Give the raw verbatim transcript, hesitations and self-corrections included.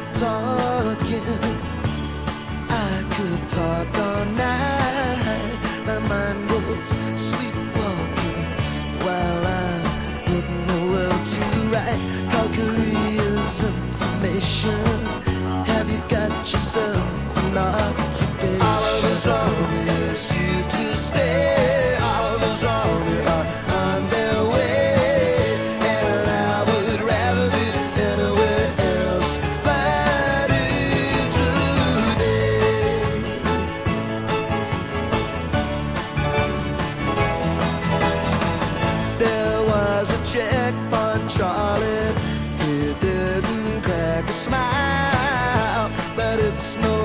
talking. I could talk all night. My mind goes sleepwalking while I'm putting the world to right. Calgary's information. Have you got yourself an occupation? All of us always here to stay. All of us always are on their way. And I would rather be anywhere else but here today. There was a checkpoint, Charlie. He didn't crack a smile, but it's no